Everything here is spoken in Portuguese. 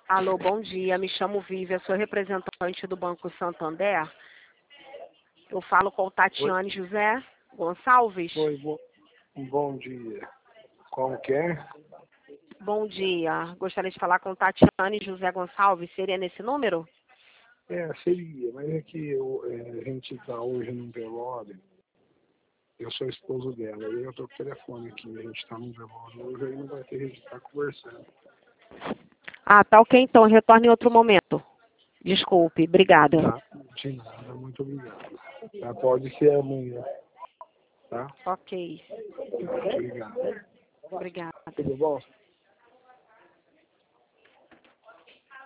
Alô, bom dia. Me chamo Vívia, sou representante do Banco Santander. Eu falo com o Oi, Tatiane José Gonçalves. bom dia. Como que é? Bom dia. Gostaria de falar com Tatiane José Gonçalves. Seria nesse número? Seria, mas é que a gente está hoje num velório. Eu sou esposo dela, e eu estou com o telefone aqui. A gente está num velório hoje, aí não vai ter jeito de estar conversando. Ah, tá ok, então. Retorne em outro momento. Desculpe. Obrigada. Tá? De nada, muito obrigado. Tá? Pode ser amanhã, tá? Ok. Obrigado. Obrigada. Tudo bom?